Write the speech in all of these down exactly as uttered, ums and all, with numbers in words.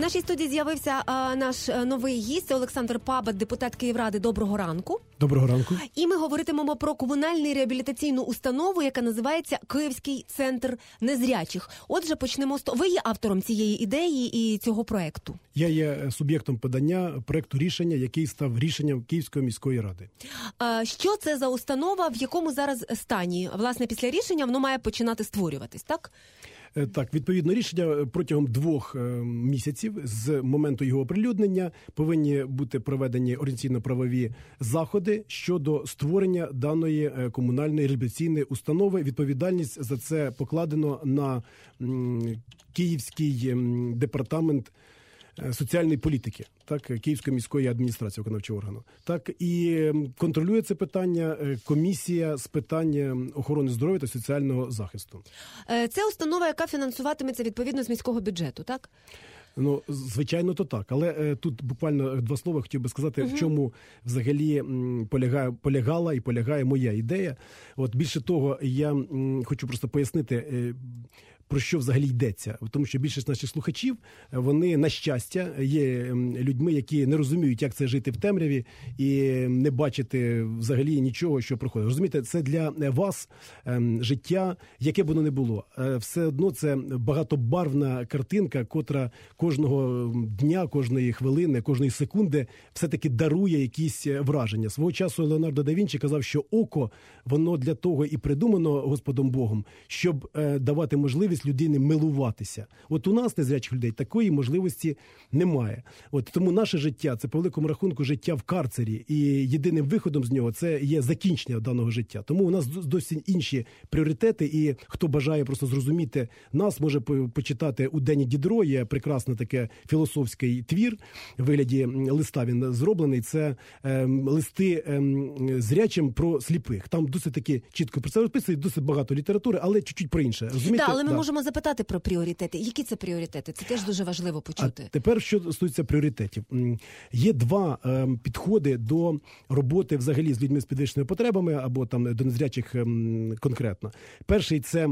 нашій студії з'явився а, наш новий гість Олександр Пабат, депутат Київради. Доброго ранку. Доброго ранку. І ми говоритимемо про комунальну реабілітаційну установу, яка називається Київський центр незрячих. Отже, почнемо з того. Ви є автором цієї ідеї і цього проекту? Я є суб'єктом подання проекту рішення, який став рішенням Київської міської ради. А, що це за установа, в якому зараз стані? Власне, після рішення воно має починати створюватись, так? Так, відповідно рішення протягом двох місяців з моменту його оприлюднення повинні бути проведені організаційно-правові заходи щодо створення даної комунальної реабілітаційної установи. Відповідальність за це покладено на Київський департамент соціальної політики, так, Київської міської адміністрації виконавчого органу. Так, і контролює це питання комісія з питань охорони здоров'я та соціального захисту. Це установа, яка фінансуватиметься відповідно з міського бюджету, так? Ну, звичайно, то так. Але е, тут буквально два слова хотів би сказати, uh-huh. в чому взагалі м, полягає, полягала і полягає моя ідея. От більше того, я м, хочу просто пояснити, е, про що взагалі йдеться. Тому що більшість наших слухачів, вони, на щастя, є людьми, які не розуміють, як це жити в темряві і не бачити взагалі нічого, що проходить. Розумієте, це для вас життя, яке б воно не було. Все одно це багатобарвна картинка, котра кожного дня, кожної хвилини, кожної секунди все-таки дарує якісь враження. Свого часу Леонардо да Вінчі казав, що око, воно для того і придумано Господом Богом, щоб давати можливість людини милуватися. От у нас, незрячих людей, такої можливості немає. От тому наше життя – це по великому рахунку життя в карцері, і єдиним виходом з нього – це є закінчення даного життя. Тому у нас досить інші пріоритети, і хто бажає просто зрозуміти нас, може почитати у Дені Дідро, є прекрасний таке філософський твір, в вигляді листа він зроблений, це е, листи е, зрячим про сліпих. Там досить таки чітко про це розписує, досить багато літератури, але чуть-чуть про інше. Розумієте? Да, але ми да. можемо запитати про пріоритети. Які це пріоритети? Це теж дуже важливо почути. А тепер, що стосується пріоритетів. Є два е, підходи до роботи взагалі з людьми з підвищеними потребами або там до незрячих е, конкретно. Перший – це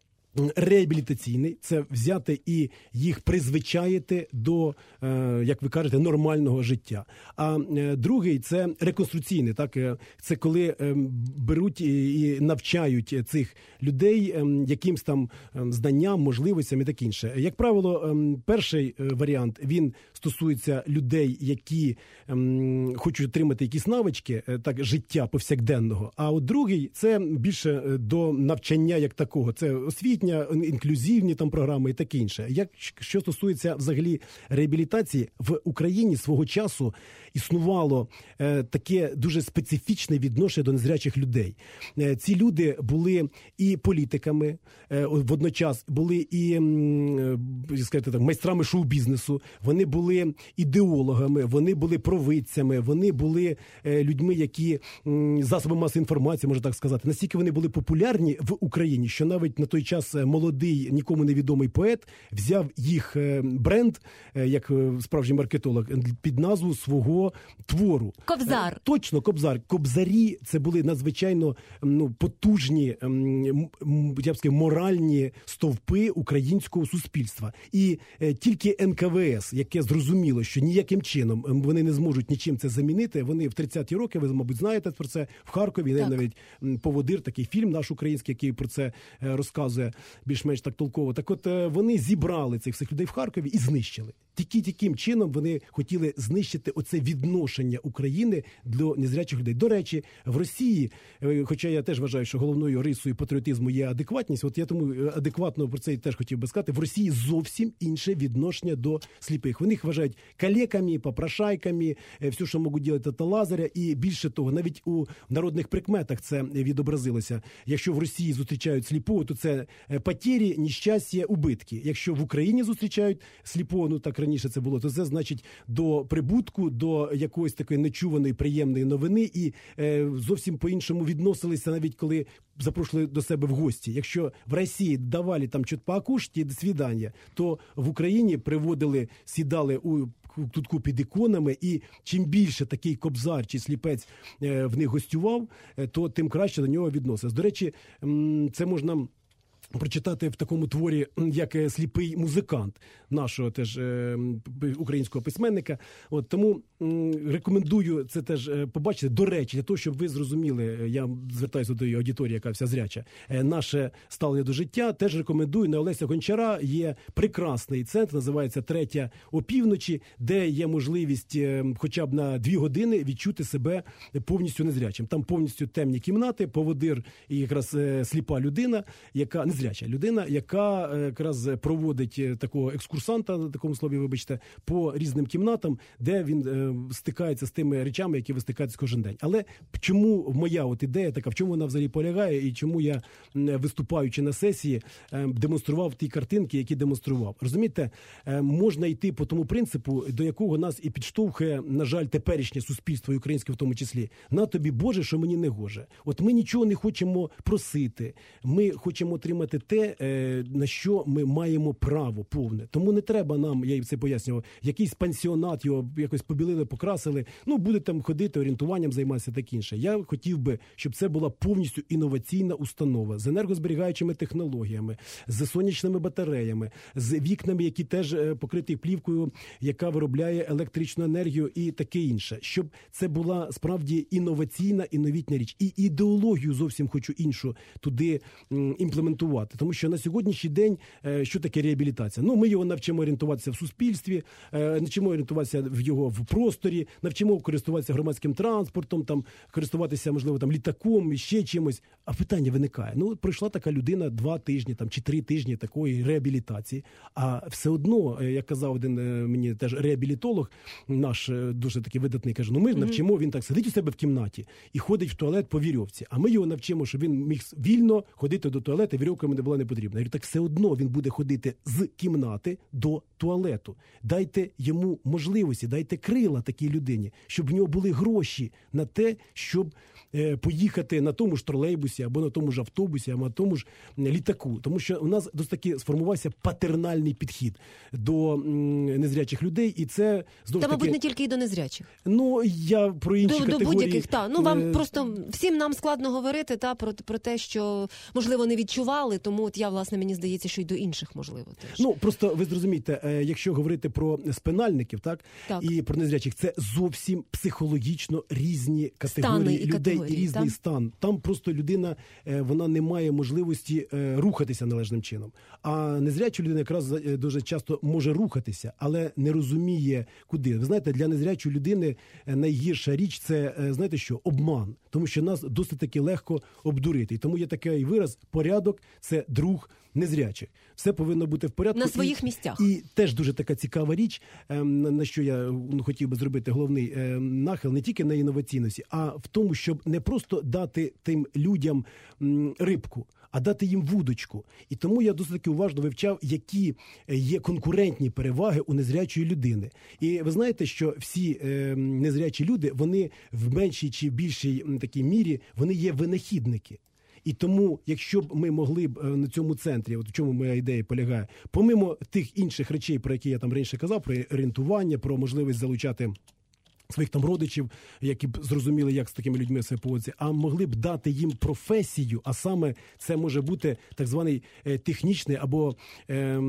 реабілітаційний, це взяти і їх призвичаїти до, е, як ви кажете, нормального життя. А е, другий – це реконструкційний, так, е, це коли е, беруть і, і навчають цих людей е, якимсь там е, знанням, можливостям і таке інше. Як правило, е, перший е, варіант, він стосується людей, які е, хочуть отримати якісь навички, е, так, життя повсякденного, а от другий – це більше до навчання як такого, це освіт, інклюзивні там програми і таке інше. Як, що стосується взагалі реабілітації, в Україні свого часу існувало е, таке дуже специфічне відношення до незрячих людей. Е, ці люди були і політиками, е, водночас були і е, сказати, так, майстрами шоу-бізнесу, вони були ідеологами, вони були провидцями, вони були е, людьми, які е, засоби масової інформації, можна так сказати, настільки вони були популярні в Україні, що навіть на той час молодий, нікому невідомий поет взяв їх бренд, як справжній маркетолог, під назву свого твору. Кобзар. Точно, Кобзар. Кобзарі – це були надзвичайно ну, потужні, я б сказав, моральні стовпи українського суспільства. І тільки ен ка ве ес, яке зрозуміло, що ніяким чином вони не зможуть нічим це замінити, вони в тридцяті роки, ви, мабуть, знаєте про це, в Харкові, так. навіть «Поводир», такий фільм наш український, який про це розказує більш-менш так толково. Так от вони зібрали цих всіх людей в Харкові і знищили. Тільки таким чином вони хотіли знищити оце відношення України до незрячих людей. До речі, в Росії, хоча я теж вважаю, що головною рисою патріотизму є адекватність, от я тому адекватно про це теж хотів би сказати, в Росії зовсім інше відношення до сліпих. Вони їх вважають калеками, попрошайками, все, що можуть робити та лазаря, і більше того, навіть у народних прикметах це відобразилося. Якщо в Росії зустрічають сліпого, то це потері, нещастя, убитки. Якщо в Україні зустрічають сліпого, ну так раніше це було, то це значить до прибутку, до якоїсь такої нечуваної, приємної новини, і е, зовсім по-іншому відносилися, навіть коли запрошували до себе в гості. Якщо в Росії давали там чуть покушати, до свидання, то в Україні приводили, сідали у кутку під іконами, і чим більше такий кобзар чи сліпець е, в них гостював, е, то тим краще до нього відносилось. До речі, м, це можна прочитати в такому творі, як «Сліпий музикант» нашого теж е, українського письменника. От, тому м, рекомендую це теж побачити. До речі, для того, щоб ви зрозуміли, я звертаюся до аудиторії, яка вся зряча, е, наше ставлення до життя, теж рекомендую. На Олеся Гончара є прекрасний центр, називається «Третя опівночі», де є можливість е, хоча б на дві години відчути себе повністю незрячим. Там повністю темні кімнати, поводир і якраз е, сліпа людина, яка незряча людина, яка якраз проводить такого екскурсанта, на такому слові, вибачте, по різним кімнатам, де він е, стикається з тими речами, які ви стикаєтесь кожен день. Але чому моя от ідея така, в чому вона взагалі полягає, і чому я, виступаючи на сесії, е, демонстрував ті картинки, які демонстрував. Розумієте, е, можна йти по тому принципу, до якого нас і підштовхує, на жаль, теперішнє суспільство, і українське в тому числі. На тобі, Боже, що мені не гоже. От ми нічого не хочемо просити. Ми хочемо отримати те, на що ми маємо право повне. Тому не треба нам, я їм це пояснював, якийсь пансіонат, його якось побілили, покрасили, ну, буде там ходити, орієнтуванням займатися, так інше. Я хотів би, щоб це була повністю інноваційна установа з енергозберігаючими технологіями, з сонячними батареями, з вікнами, які теж покриті плівкою, яка виробляє електричну енергію і таке інше. Щоб це була справді інноваційна і новітня річ. І ідеологію зовсім хочу іншу туди м, імплементувати. Тому що на сьогоднішній день, що таке реабілітація? Ну, ми його навчимо орієнтуватися в суспільстві, навчимо орієнтуватися в його в просторі, навчимо користуватися громадським транспортом, там, користуватися, можливо, там, літаком і ще чимось. А питання виникає. Ну, пройшла така людина два тижні там, чи три тижні такої реабілітації, а все одно, як казав один мені теж реабілітолог, наш дуже такий видатний, каже, ну ми навчимо, він так сидить у себе в кімнаті і ходить в туалет по вірьовці, а ми його навчимо, щоб він міг вільно ходити до туалету, вірьовками не була не потрібна. Я говорю, так все одно він буде ходити з кімнати до туалету. Дайте йому можливості, дайте крила такій людині, щоб в нього були гроші на те, щоб е, поїхати на тому ж тролейбусі, або на тому ж автобусі, або на тому ж літаку. Тому що у нас досить таки сформувався патернальний підхід до м, незрячих людей, і це знову Та, ж таки... мабуть, не тільки і до незрячих. Ну, я про інші до, категорії... До будь-яких, так. Ну, вам е... просто, всім нам складно говорити, та, про, про те, що, можливо, не відчували, тому от я, власне, мені здається, що й до інших, можливо, теж. Ну, просто ви зрозумієте, якщо говорити про спинальників, так, так. і про незрячих, це зовсім психологічно різні категорії і людей категорії, і різний так? стан. Там просто людина, вона не має можливості рухатися належним чином. А незряча людина якраз дуже часто може рухатися, але не розуміє, куди. Ви знаєте, для незрячої людини найгірша річ – це, знаєте що, обман. Тому що нас досить таки легко обдурити. І тому є такий вираз – порядок – це друг незрячих. Все повинно бути в порядку. На своїх і, місцях. І теж дуже така цікава річ, на що я ну, хотів би зробити головний нахил, не тільки на інноваційності, а в тому, щоб не просто дати тим людям рибку, а дати їм вудочку. І тому я досить таки уважно вивчав, які є конкурентні переваги у незрячої людини. І ви знаєте, що всі е, незрячі люди, вони в меншій чи більшій такій мірі, вони є винахідники. І тому, якщо б ми могли б на цьому центрі, от в чому моя ідея полягає, помимо тих інших речей, про які я там раніше казав, про орієнтування, про можливість залучати своїх там родичів, які б зрозуміли, як з такими людьми себе поводиться, а могли б дати їм професію, а саме це може бути так званий е, технічний або е,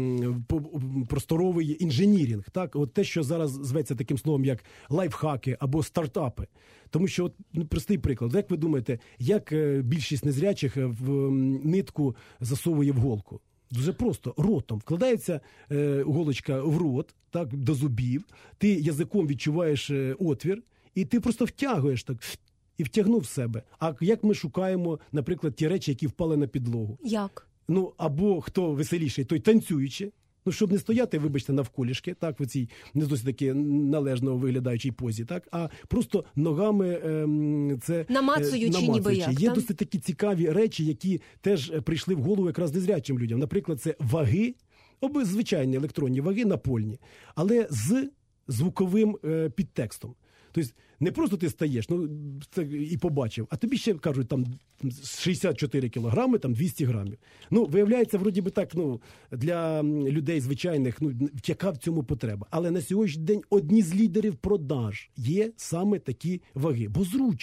просторовий інженірінг. Так? От те, що зараз зветься таким словом, як лайфхаки або стартапи. Тому що, от, ну, простий приклад, як ви думаєте, як е, більшість незрячих в е, нитку засовує в голку? Дуже просто, ротом. Вкладається е, голочка в рот, так, до зубів, ти язиком відчуваєш е, отвір, і ти просто втягуєш так, і втягнув в себе. А як ми шукаємо, наприклад, ті речі, які впали на підлогу? Як? Ну, або хто веселіший, той танцюючи. Ну, щоб не стояти, вибачте, навколішки, так, в цій не досить таки належно виглядаючій позі, так, а просто ногами ем, це намацуючи, е, ніби як. Є там? досить такі цікаві речі, які теж прийшли в голову якраз незрячим людям. Наприклад, це ваги, оби звичайні електронні ваги напольні, але з звуковим е, підтекстом. Тобто не просто ти стаєш, ну, це і побачив, а тобі ще кажуть, там шістдесят чотири кілограми, там двісті грамів. Ну, виявляється, вроді би так, ну, для людей звичайних, ну, яка в цьому потреба. Але на сьогоднішній день одні з лідерів продаж є саме такі ваги, бо зручно.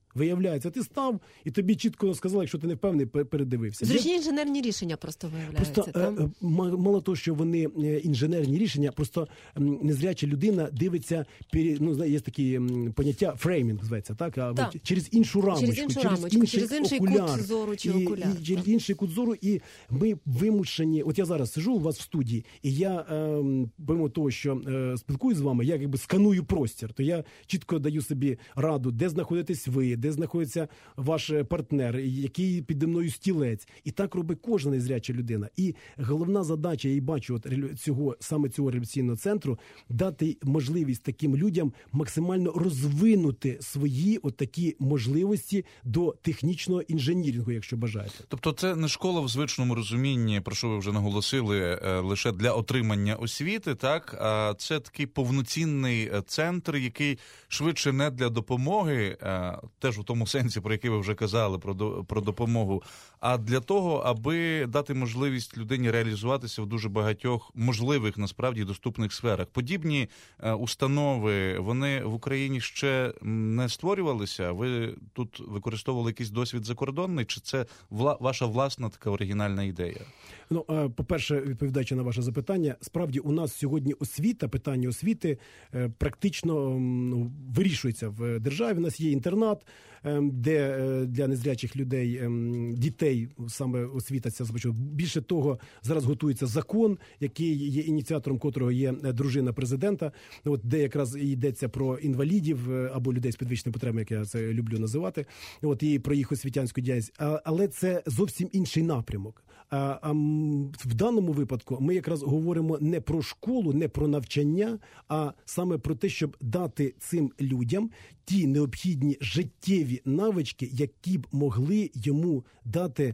Виявляється, ти став, і тобі чітко сказали, якщо ти не впевнений, передивився. Зручні інженерні рішення просто виявляються. Просто там? мало того, що вони інженерні рішення, просто незряча людина дивиться, ну, є такі поняття фреймінг, зветься, так? А так. через іншу рамочку, через, іншу через, рамочку, інший, через інший окуляр, кут зору чи і, окуляр. І, через інший кут зору, і ми вимушені, от я зараз сижу у вас в студії, і я, помимо того, що спілкуюсь з вами, я якби сканую простір, то я чітко даю собі раду, де знаходитесь ви, де знаходиться ваш партнер, який піде мною стілець. І так робить кожна незряча людина. І головна задача, я і бачу от цього, саме цього реабілітаційного центру, дати можливість таким людям максимально розвинути свої от такі можливості до технічного інженірингу, якщо бажаєте. Тобто це не школа в звичному розумінні, про що ви вже наголосили, лише для отримання освіти, так? А це такий повноцінний центр, який швидше не для допомоги, теж у тому сенсі, про який ви вже казали, про, до, про допомогу, а для того, аби дати можливість людині реалізуватися в дуже багатьох можливих, насправді, доступних сферах. Подібні е, установи, вони в Україні ще не створювалися? Ви тут використовували якийсь досвід закордонний? Чи це вла, ваша власна така оригінальна ідея? Ну, по-перше, відповідаючи на ваше запитання, справді у нас сьогодні освіта, питання освіти практично ну, вирішується в державі. У нас є інтернат, де для незрячих людей, дітей саме освіта ця започала. Більше того, зараз готується закон, який є ініціатором котрого є дружина президента, от, де якраз йдеться про інвалідів або людей з підвищеними потребами, як я це люблю називати, от, і про їх освітянську діяльність. Але це зовсім інший напрямок. А, а в даному випадку ми якраз говоримо не про школу, не про навчання, а саме про те, щоб дати цим людям ті необхідні життєві навички, які б могли йому дати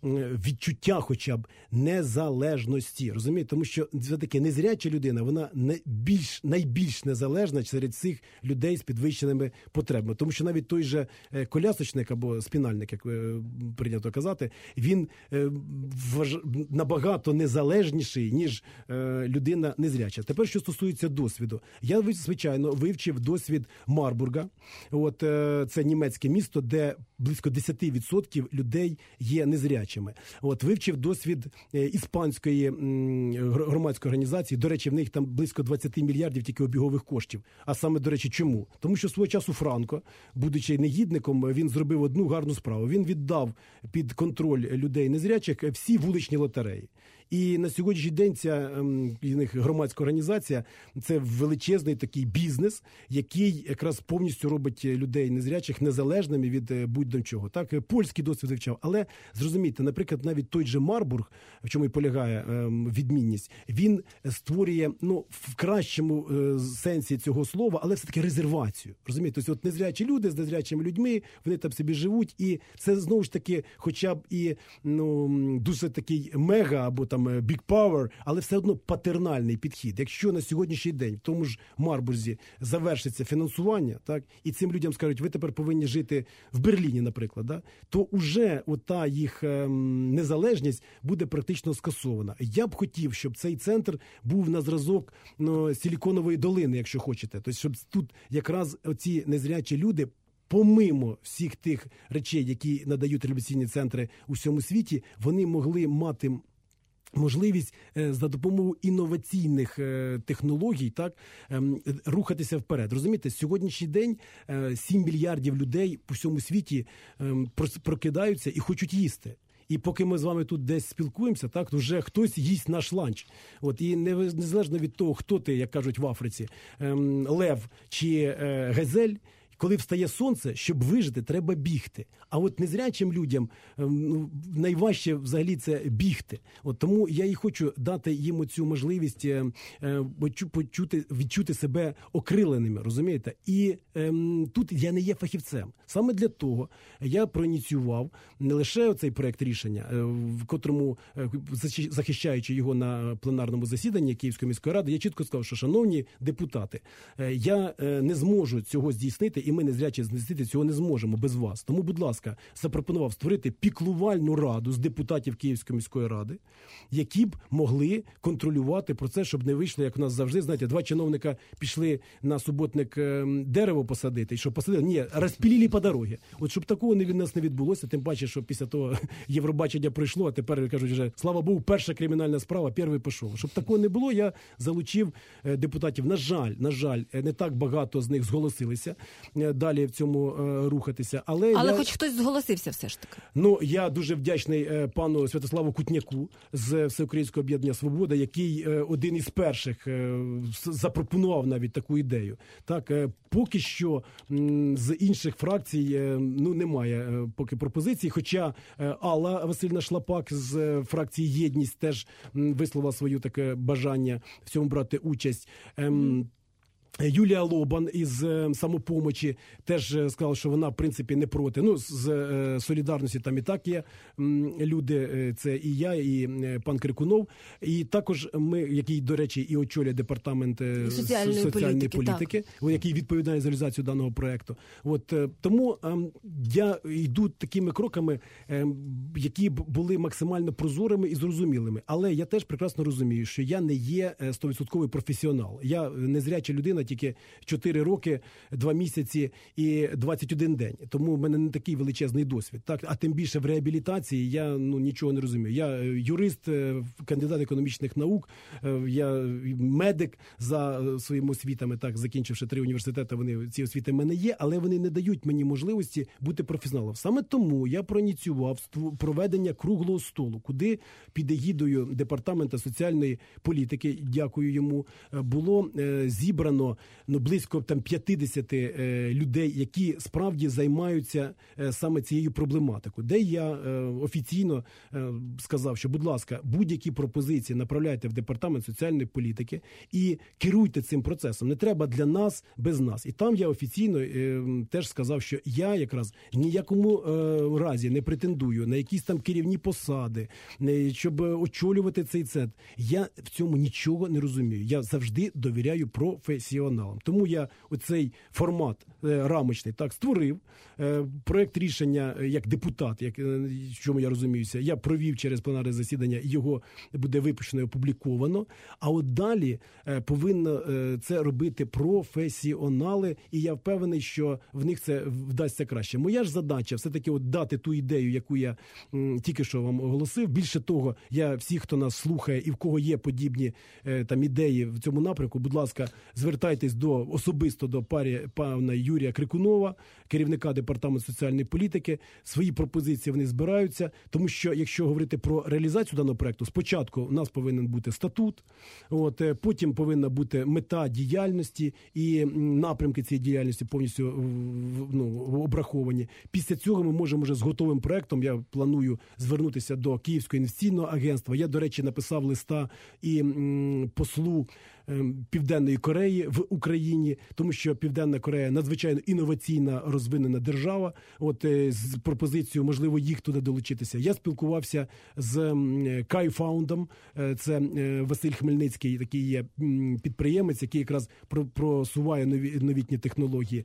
відчуття хоча б незалежності. Розумієте? Тому що все-таки незряча людина, вона найбільш, найбільш незалежна серед цих людей з підвищеними потребами. Тому що навіть той же колясочник або спінальник, як прийнято казати, він вваж... набагато незалежніший, ніж людина незряча. Тепер, що стосується досвіду. Я, звичайно, вивчив досвід Марбурга. От, це німецьке місто, де близько десять відсотків людей є незрячими. От, вивчив досвід іспанської громадської організації. До речі, в них там близько двадцять мільярдів тільки обігових коштів. А саме, до речі, чому? Тому що свого часу Франко, будучи негідником, він зробив одну гарну справу. Він віддав під контроль людей незрячих всі вуличні лотереї. І на сьогоднішній день ця їх громадська організація – це величезний такий бізнес, який якраз повністю робить людей незрячих незалежними від будь-до чого. Так, польський досвід вивчав. Але, зрозумійте, наприклад, навіть той же Марбург, в чому і полягає відмінність, він створює, ну, в кращому сенсі цього слова, але все-таки резервацію. Розумієте? Тобто, от незрячі люди з незрячими людьми, вони там собі живуть, і це, знову ж таки, хоча б і, ну, дуже такий мега, або там big power, але все одно патернальний підхід. Якщо на сьогоднішній день в тому ж Марбурзі завершиться фінансування, так, і цим людям скажуть, ви тепер повинні жити в Берліні, наприклад, да, то уже ота їх ем, незалежність буде практично скасована. Я б хотів, щоб цей центр був на зразок, ну, Силіконової долини, якщо хочете. Тобто, щоб тут якраз оці незрячі люди, помимо всіх тих речей, які надають реабілітаційні центри у всьому світі, вони могли мати можливість за допомогою інноваційних технологій, так, рухатися вперед. Розумієте, сьогоднішній день сім мільярдів людей по всьому світі прокидаються і хочуть їсти. І поки ми з вами тут десь спілкуємося, так, то вже хтось їсть наш ланч. От, і незалежно від того, хто ти, як кажуть в Африці, лев чи газель, коли встає сонце, щоб вижити, треба бігти. А от незрячим людям, ну, найважче взагалі це бігти. От тому я і хочу дати їм цю можливість почути, відчути себе окриленими, розумієте? І ем, тут я не є фахівцем. Саме для того я проініціював не лише цей проект рішення, в котрому, захищаючи його на пленарному засіданні Київської міської ради, я чітко сказав, що, шановні депутати, я не зможу цього здійснити, і ми незрячі знести цього не зможемо без вас. Тому, будь ласка, запропонував створити піклувальну раду з депутатів Київської міської ради, які б могли контролювати процес, щоб не вийшло, як у нас завжди, знаєте, два чиновника пішли на суботник дерево посадити, і що посадили? Ні, розпілили по дорогі. От щоб такого не від нас не відбулося, тим паче, що після того Євробачення пройшло, а тепер, кажуть, вже, слава Богу, перша кримінальна справа, перший пішов. Щоб такого не було, я залучив депутатів. На жаль, на жаль, не так багато з них зголосилися далі в цьому рухатися. Але, але я... хоч хтось зголосився все ж таки. Ну, я дуже вдячний пану Святославу Кутняку з Всеукраїнського об'єднання «Свобода», який один із перших запропонував навіть таку ідею. Так, поки що з інших фракцій ну, немає поки пропозицій, хоча Алла Васильівна Шлапак з фракції «Єдність» теж висловила своє таке бажання в цьому брати участь. Mm. Юлія Лобан із «Самопомочі» теж сказала, що вона, в принципі, не проти. Ну, з «Солідарності» там і так є люди, це і я, і пан Крикунов. І також ми, який, до речі, і очолює департамент соціальної, соціальної політики, політики який відповідає за реалізацію даного проєкту. От, тому я йду такими кроками, які б були максимально прозорими і зрозумілими. Але я теж прекрасно розумію, що я не є сто відсотків професіонал. Я незряча людина, тільки чотири роки, два місяці і двадцять один день. Тому в мене не такий величезний досвід. Так? А тим більше в реабілітації я ну, нічого не розумію. Я юрист, кандидат економічних наук, я медик за своїми освітами, так, закінчивши три університети, вони, ці освіти в мене є, але вони не дають мені можливості бути професіоналом. Саме тому я проініціював проведення круглого столу, куди під егідою Департаменту соціальної політики, дякую йому, було зібрано ну, близько там п'ятдесят е, людей, які справді займаються е, саме цією проблематикою. Де я е, офіційно е, сказав, що, будь ласка, будь-які пропозиції направляйте в Департамент соціальної політики і керуйте цим процесом. Не треба для нас без нас. І там я офіційно е, теж сказав, що я якраз ніякому е, разі не претендую на якісь там керівні посади, не, щоб очолювати цей центр. Я в цьому нічого не розумію. Я завжди довіряю професіоналам. Тому я оцей формат е, рамочний так створив. Е, проект рішення як депутат, як, е, в чому я розуміюся, я провів через пленарне засідання, його буде випущено і опубліковано. А от далі е, повинно е, це робити професіонали, і я впевнений, що в них це вдасться краще. Моя ж задача все-таки от дати ту ідею, яку я м, тільки що вам оголосив. Більше того, я всі, хто нас слухає і в кого є подібні е, там ідеї в цьому напрямку, будь ласка, звертайтесь до особисто до парі пана Юрія Крикунова, керівника Департаменту соціальної політики. Свої пропозиції вони збираються, тому що, якщо говорити про реалізацію даного проекту, спочатку у нас повинен бути статут, от, потім повинна бути мета діяльності і напрямки цієї діяльності повністю ну, обраховані. Після цього ми можемо вже з готовим проектом, я планую звернутися до Київського інвестиційного агентства. Я, до речі, написав листа і м, послу Південної Кореї в Україні, тому що Південна Корея надзвичайно інноваційна, розвинена держава. От з пропозицією, можливо, їх туди долучитися. Я спілкувався з Кайфаундом, це Василь Хмельницький, такий є підприємець, який якраз просуває нові, новітні технології.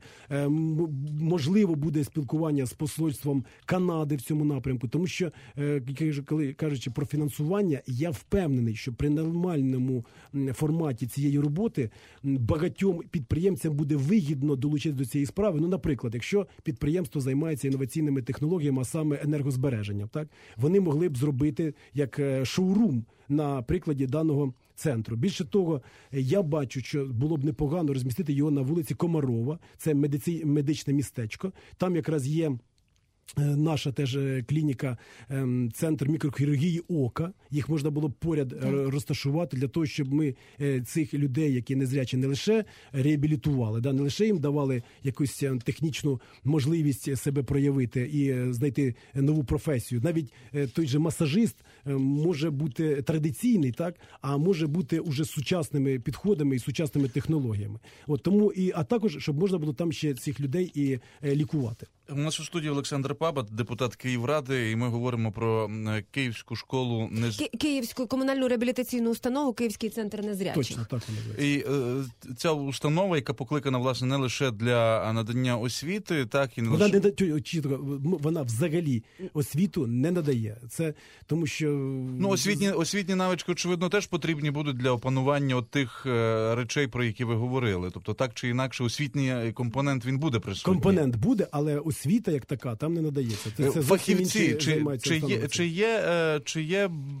Можливо, буде спілкування з посольством Канади в цьому напрямку, тому що, коли кажучи про фінансування, я впевнений, що при нормальному форматі цієї роботи багатьом підприємцям буде вигідно долучитися до цієї справи. Ну, наприклад, якщо підприємство займається інноваційними технологіями, а саме енергозбереженням, так, вони могли б зробити як шоурум на прикладі даного центру. Більше того, я бачу, що було б непогано розмістити його на вулиці Комарова, це медиці... медичне містечко. Там якраз є наша теж клініка, центр мікрохірургії ока. Їх можна було б поряд розташувати для того, щоб ми цих людей, які незрячі, не лише реабілітували, да, не лише їм давали якусь технічну можливість себе проявити і знайти нову професію. Навіть той же масажист може бути традиційний, так, а може бути уже з сучасними підходами і сучасними технологіями. От тому і а також щоб можна було там ще цих людей і лікувати. У нас у студії Олександр Шарпаба, депутат Київради, і ми говоримо про Київську школу нез... Ки- Київську комунальну реабілітаційну установу «Київський центр незрячих». Точно, так вона називається. І е, ця установа, яка покликана, власне, не лише для надання освіти, так, і не Вона, лише... не, да- чітко, вона взагалі освіту не надає. Це тому, що... Ну, освітні, освітні навички, очевидно, теж потрібні будуть для опанування от тих е, речей, про які ви говорили. Тобто, так чи інакше, освітній компонент, він буде присутній. Компонент буде, але освіта як така там не надається. Це, це фахівці, чи, чи, є, чи, є, е, чи є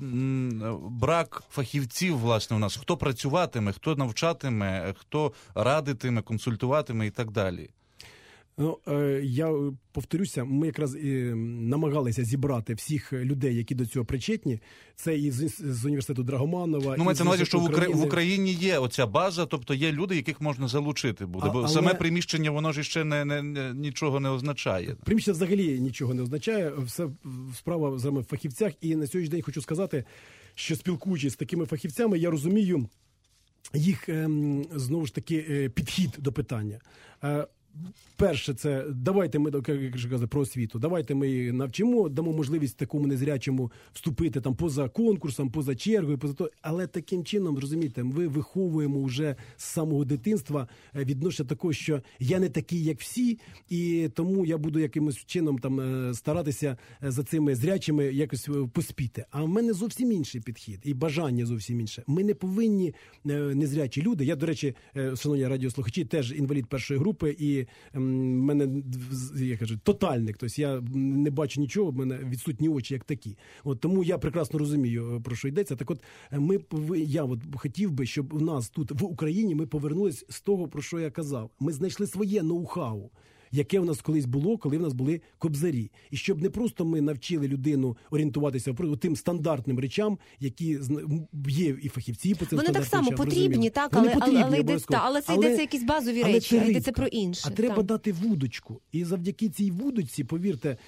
м, брак фахівців, власне, у нас? Хто працюватиме, хто навчатиме, хто радитиме, консультуватиме і так далі? Ну, е, я повторюся, ми якраз і намагалися зібрати всіх людей, які до цього причетні. Це і з, з університету Драгоманова. Ну, мається на увазі, що в Україні... України. в Україні є оця база, тобто є люди, яких можна залучити буде. А, бо але... саме приміщення, воно ж ще не, не, не, нічого не означає. Приміщення взагалі нічого не означає. Все справа саме в фахівцях. І на сьогоднішній день хочу сказати, що спілкуючись з такими фахівцями, я розумію їх, ем, знову ж таки, підхід до питання. Е, Перше, це давайте ми, як я казав, про освіту, давайте ми навчимо, дамо можливість такому незрячому вступити там поза конкурсом, поза чергою, поза то. Але таким чином, розумієте, ми виховуємо вже з самого дитинства відношення такого, що я не такий, як всі, і тому я буду якимось чином там старатися за цими зрячими якось поспіти. А в мене зовсім інший підхід і бажання зовсім інше. Ми не повинні незрячі люди. Я, до речі, шановні радіослухачі, теж інвалід першої групи, і в мене, я кажу, тотальник, тобто я не бачу нічого, в мене відсутні очі як такі. От тому я прекрасно розумію, про що йдеться. Так от, ми, я от хотів би, щоб у нас тут в Україні ми повернулись з того, про що я казав. Ми знайшли своє ноу-хау, яке в нас колись було, коли в нас були кобзарі. І щоб не просто ми навчили людину орієнтуватися тим стандартним речам, які є і фахівці по цим Вони так само речам, потрібні, розуміли. так, Вони але, потрібні, але, йдеться, та, але це але, йдеться якісь базові але речі, це а йдеться рибка. про інше. А треба так. дати вудочку. І завдяки цій вудочці, повірте,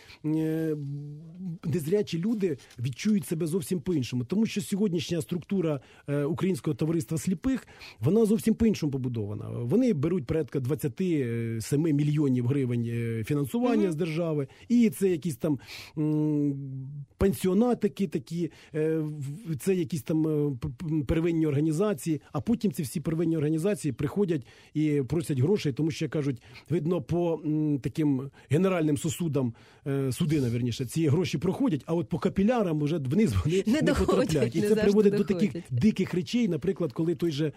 незрячі люди відчують себе зовсім по-іншому. Тому що сьогоднішня структура Українського товариства сліпих, вона зовсім по-іншому побудована. Вони беруть порядка двадцять сім мільйонів гривень фінансування mm-hmm. з держави, і це якісь там м, пансіонатики такі, е, це якісь там первинні організації, а потім ці всі первинні організації приходять і просять грошей, тому що, кажуть, видно, по м, таким генеральним сосудам е, судина, вірніше, ці гроші проходять, а от по капілярам вже вниз вони не, не потрапляють. І це приводить до таких диких речей, наприклад, коли той же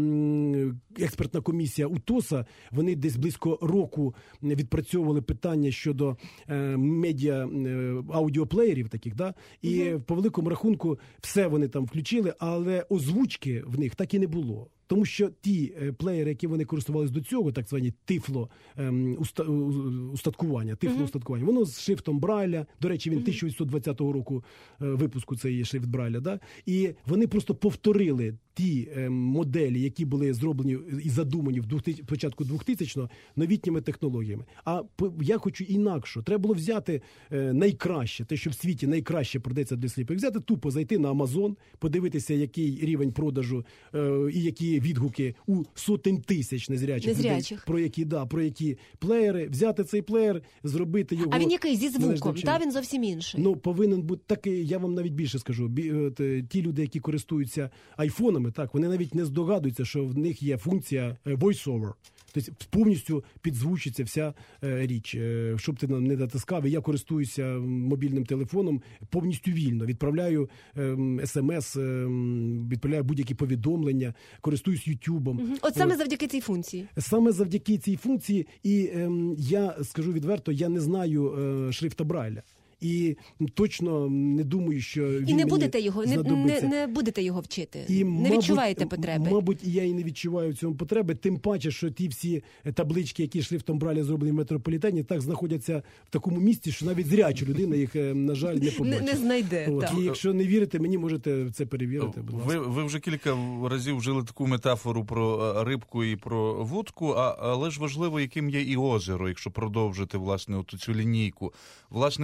ем, експертна комісія УТОСа, вони десь близько року відпрацьовували питання щодо е, медіа е, аудіоплеєрів таких, да? І угу. по великому рахунку все вони там включили, але озвучки в них так і не було. Тому що ті е, плеєри, які вони користувалися до цього, так звані тифло е, уста, устаткування, тифло устаткування, воно з шрифтом Брайля, до речі, він тисяча вісімсот двадцятого року е, випуску, це є шрифт Брайля, да? І вони просто повторили ті е, моделі, які були зроблені і задумані в двохтисячному, початку двохтисячного новітніми технологіями. А по, я хочу інакше. Треба було взяти е, найкраще, те, що в світі найкраще продається для сліпих, взяти тупо, зайти на Амазон, подивитися, який рівень продажу е, і які відгуки у сотень тисяч незрячих, незрячих. людей, про які, да, про які плеєри, взяти цей плеєр, зробити його... А він який? Зі звуком? Та він зовсім інший. Ну, повинен бути такий, я вам навіть більше скажу, бі, ті люди, які користуються айфонами, так, вони навіть не здогадуються, що в них є функція voice-over. Тобто повністю підзвучиться вся е, річ. Е, щоб ти не натискав, я користуюся мобільним телефоном повністю вільно. Відправляю е, смс, е, відправляю будь-які повідомлення, користуюсь ютубом. Угу. От саме От. завдяки цій функції. Саме завдяки цій функції. І е, я скажу відверто, я не знаю е, шрифта Брайля. І точно не думаю, що він і не будете його не, не, не не будете його вчити. І, не мабуть, відчуваєте потреби. Мабуть, я і не відчуваю в цьому потреби. Тим паче, що ті всі таблички, які шрифтом Брайля зроблені в метрополітені, так знаходяться в такому місці, що навіть зряча людина їх, на жаль, не побачить. Не, не знайде. От. І якщо не вірите, мені можете це перевірити. Будь ласка. Ви, ви вже кілька разів вжили таку метафору про рибку і про вудку, а, але ж важливо, яким є і озеро, якщо продовжити, власне, оту цю лінійку. Власне, які є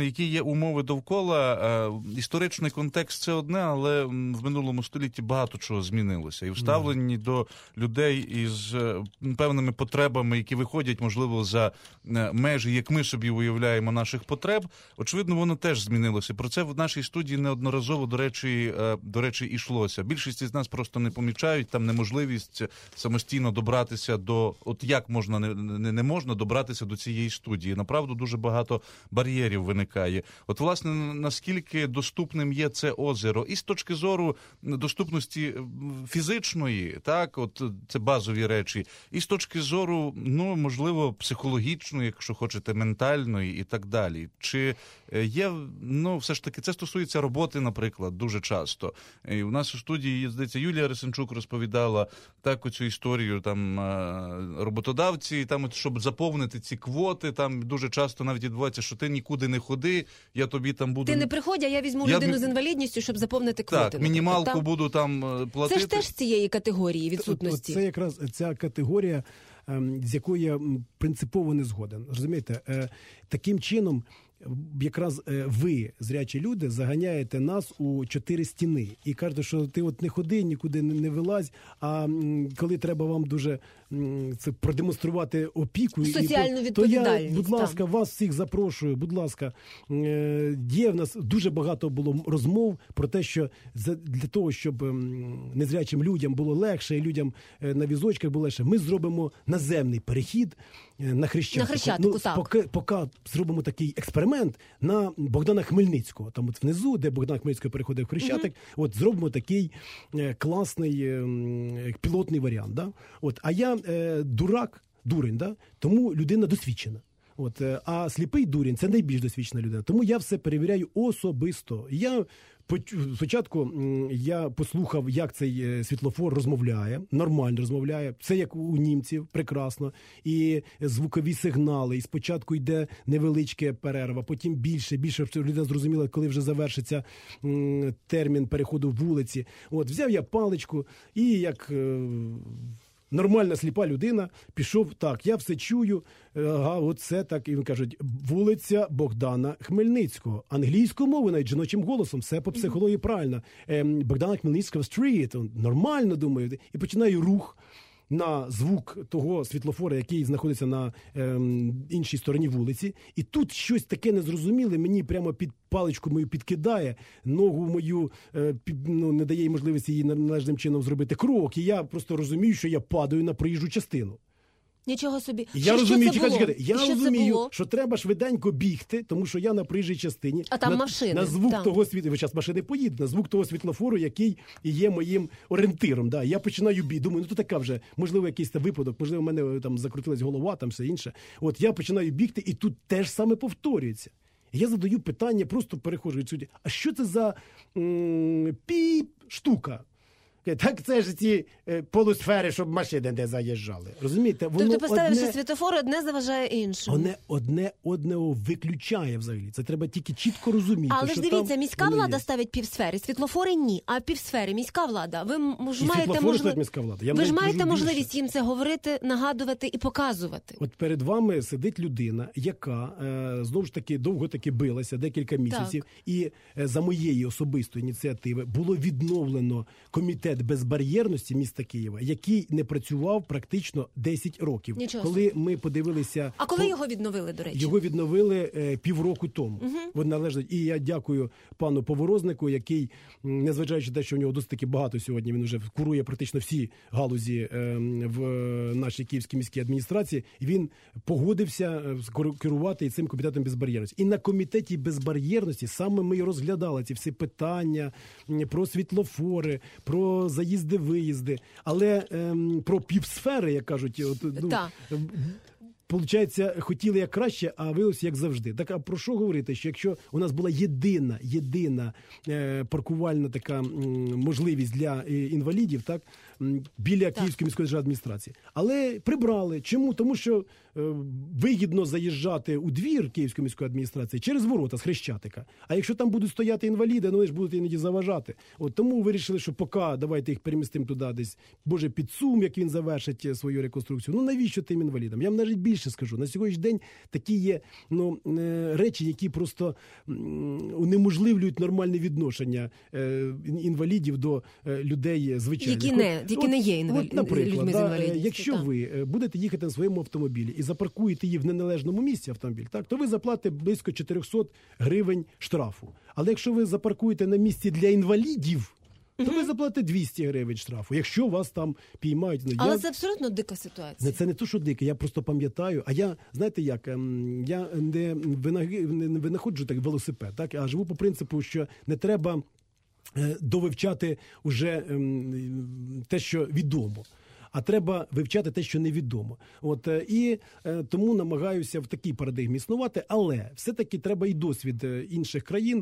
умови довкола. Історичний контекст – це одне, але в минулому столітті багато чого змінилося. І в ставленні mm. до людей із певними потребами, які виходять, можливо, за межі, як ми собі уявляємо, наших потреб, очевидно, воно теж змінилося. Про це в нашій студії неодноразово, до речі, до речі, ішлося. Більшість із нас просто не помічають там неможливість самостійно добратися до, от як можна, не, не можна добратися до цієї студії. Направду, дуже багато бар'єрів виникає. От, власне, наскільки доступним є це озеро? І з точки зору доступності фізичної, так, от це базові речі, і з точки зору, ну, можливо, психологічної, якщо хочете, ментальної і так далі. Чи є, ну, все ж таки, це стосується роботи, наприклад, дуже часто. І у нас у студії, здається, Юлія Рисенчук розповідала так оцю історію, там, роботодавці, там, от, щоб заповнити ці квоти, там дуже часто навіть відбувається, що ти нікуди не ходи, я тобі там буду... Ти не приходь, а я візьму я... людину з інвалідністю, щоб заповнити квоти. Так, мінімалку там... буду там платити. Це ж теж з цієї категорії відсутності. Це якраз ця категорія, з якою я принципово не згоден. Розумієте, таким чином якраз ви, зрячі люди, заганяєте нас у чотири стіни і кажете, що ти от не ходи, нікуди не вилазь, а коли треба вам дуже це продемонструвати опіку, соціальну і, відповідальність. То я, будь ласка, там. Вас всіх запрошую, будь ласка. Є в нас дуже багато було розмов про те, що для того, щоб незрячим людям було легше, і людям на візочках було легше, ми зробимо наземний перехід на Хрещатику. На Хрещатику, ну, так. Поки, поки зробимо такий експеримент на Богдана Хмельницького, там от внизу, де Богдан Хмельницький переходив в Хрещатик, mm-hmm. от зробимо такий е, класний е, пілотний варіант. Да? От, а я е, дурак, дурень, да? Тому людина досвідчена. От, е, а сліпий дурень – це найбільш досвідчена людина. Тому я все перевіряю особисто. Я спочатку я послухав, як цей світлофор розмовляє, нормально розмовляє, це як у німців, прекрасно, і звукові сигнали, і спочатку йде невеличка перерва, потім більше, більше, щоб людина зрозуміла, коли вже завершиться м, термін переходу вулиці. От, взяв я паличку і як... Е, нормальна сліпа людина пішов, так, я все чую, ага, оце так, і він кажуть, вулиця Богдана Хмельницького. Англійською мовою, навіть жіночим голосом, все по психології правильно. Ем, Богдана Хмельницького стріт, нормально, думаю, і починаю рух на звук того світлофора, який знаходиться на ем, іншій стороні вулиці. І тут щось таке незрозуміле, мені прямо під паличку мою підкидає, ногу мою е, під, ну, не дає їй можливості її належним чином зробити крок. І я просто розумію, що я падаю на проїжджу частину. Нічого собі. Я що, розумію, що чекайте, чекайте. Я що розумію, що треба швиденько бігти, тому що я на проїжджій частині. А там на, машини. На звук там. того світлофору, ви зараз машини поїдуть, на звук того світлофору, який і є моїм орієнтиром. Да. Я починаю бігти. Думаю, ну то така вже, можливо, якийсь там випадок, можливо, в мене там закрутилась голова, там все інше. От я починаю бігти, і тут теж саме повторюється. Я задаю питання, просто переходжу від суді. А що це за м- піп штука? Так це ж ці е, полусфери, щоб машини не заїжджали. Розумієте? Воно тобто, поставивши одне, світофор, одне заважає іншому. Воно одне одного виключає взагалі. Це треба тільки чітко розуміти. Але що ж дивіться, там міська влада є. ставить півсфери, світлофори ні, а півсфери міська влада. Ви ж І маєте, можлив... міська влада. Я Ви ж маєте більше. можливість їм це говорити, нагадувати і показувати. От перед вами сидить людина, яка е, знову ж таки довго таки билася, декілька місяців, так. і е, за моєї особистої ініціативи було відновлено комітет безбар'єрності міста Києва, який не працював практично десять років. Нічого коли собі. ми подивилися... А коли по... його відновили, до речі? Його відновили е, півроку тому. Угу. Належить. І я дякую пану Поворознику, який, незважаючи на те, що в нього досить таки багато сьогодні, він вже курує практично всі галузі е, в нашій Київській міській адміністрації, він погодився керувати цим комітетом безбар'єрності. І на комітеті безбар'єрності саме ми розглядали ці всі питання про світлофори, про заїзди-виїзди, але ем, про півсфери, як кажуть, от, ну, получається, хотіли як краще, а виявилося як завжди. Так, а про що говорити? Що якщо у нас була єдина, єдина е, паркувальна така м, можливість для е, інвалідів, так, м, біля так. Київської міської державної адміністрації. Але прибрали. Чому? Тому що вигідно заїжджати у двір Київської міської адміністрації через ворота з Хрещатика. А якщо там будуть стояти інваліди, ну вони ж будуть іноді заважати. От тому вирішили, що поки давайте їх перемістимо туди десь, може, під Сум, як він завершить свою реконструкцію. Ну навіщо тим інвалідам? Я вам навіть більше скажу. На сьогоднішній день такі є ну, речі, які просто унеможливлюють нормальне відношення інвалідів до людей звичайних. Які не, які от, не є інвалі... от, наприклад, людьми да, з інвалідністю. Якщо так. ви будете їхати на своєму автомобілі і запаркуєте її в неналежному місці автомобіль, так, то ви заплатите близько чотириста гривень штрафу. Але якщо ви запаркуєте на місці для інвалідів, то ви заплатите двісті гривень штрафу, якщо вас там піймають. Ну, Але я... це абсолютно дика ситуація. Це не то, що дике, я просто пам'ятаю. А я, знаєте як, я не винаходжу так велосипед, так, а живу по принципу, що не треба довивчати уже те, що відомо. А треба вивчати те, що невідомо. От, і е, тому намагаюся в такій парадигмі існувати, але все-таки треба і досвід інших країн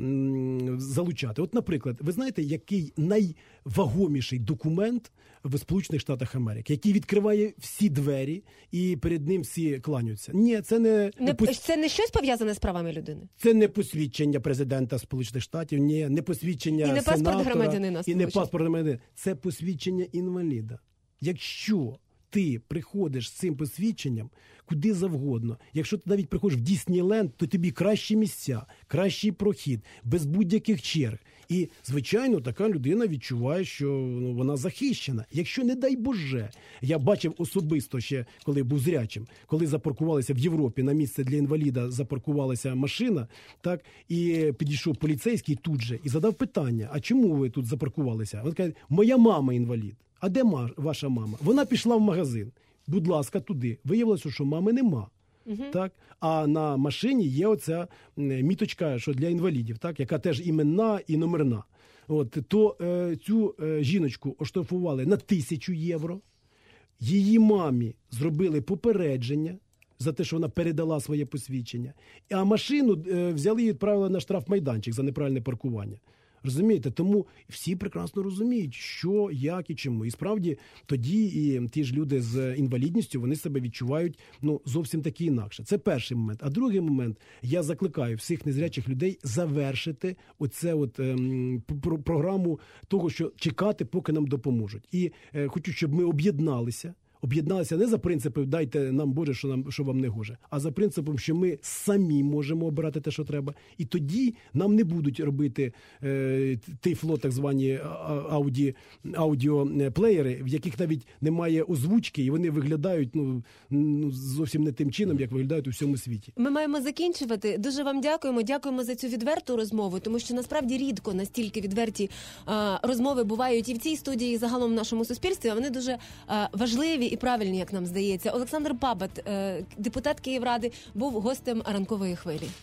м, залучати. От, наприклад, ви знаєте, який найвагоміший документ в Сполучених Штатах Америки, який відкриває всі двері і перед ним всі кланяються? Ні, це не... не пос... Це не щось пов'язане з правами людини? Це не посвідчення президента Сполучених Штатів, ні, не посвідчення і не сенатора, паспорт громадянина. І не паспорт громадянина. Це посвідчення інваліда. Якщо ти приходиш з цим посвідченням куди завгодно, якщо ти навіть приходиш в Діснейленд, то тобі кращі місця, кращий прохід, без будь-яких черг. І, звичайно, така людина відчуває, що ну, вона захищена. Якщо, не дай Боже, я бачив особисто ще, коли був зрячим, коли запаркувалися в Європі, на місце для інваліда запаркувалася машина, так, і підійшов поліцейський тут же і задав питання, а чому ви тут запаркувалися? Він каже, моя мама інвалід. А де ма- ваша мама? Вона пішла в магазин. Будь ласка, туди. Виявилося, що мами нема. Uh-huh. Так? А на машині є оця міточка, що для інвалідів, так? Яка теж іменна і номерна. От, то е, цю е, жіночку оштрафували на тисячу євро. Її мамі зробили попередження за те, що вона передала своє посвідчення. А машину е, взяли і відправили на штрафмайданчик за неправильне паркування. Розумієте? Тому всі прекрасно розуміють, що, як і чому. І справді тоді і ті ж люди з інвалідністю, вони себе відчувають ну, зовсім таки інакше. Це перший момент. А другий момент, я закликаю всіх незрячих людей завершити оце от, ем, про- програму того, що чекати, поки нам допоможуть. І е, хочу, щоб ми об'єдналися. Об'єдналися не за принципом «дайте нам, Боже, що, нам, що вам не гоже», а за принципом, що ми самі можемо обирати те, що треба. І тоді нам не будуть робити е, тифло, так звані ауді, аудіоплеєри, в яких навіть немає озвучки, і вони виглядають ну, ну, зовсім не тим чином, як виглядають у всьому світі. Ми маємо закінчувати. Дуже вам дякуємо. Дякуємо за цю відверту розмову, тому що насправді рідко настільки відверті а, розмови бувають і в цій студії, і загалом в нашому суспільстві, а вони дуже а, важливі і правильні, як нам здається. Олександр Бабат, депутат Київради, був гостем ранкової хвилі.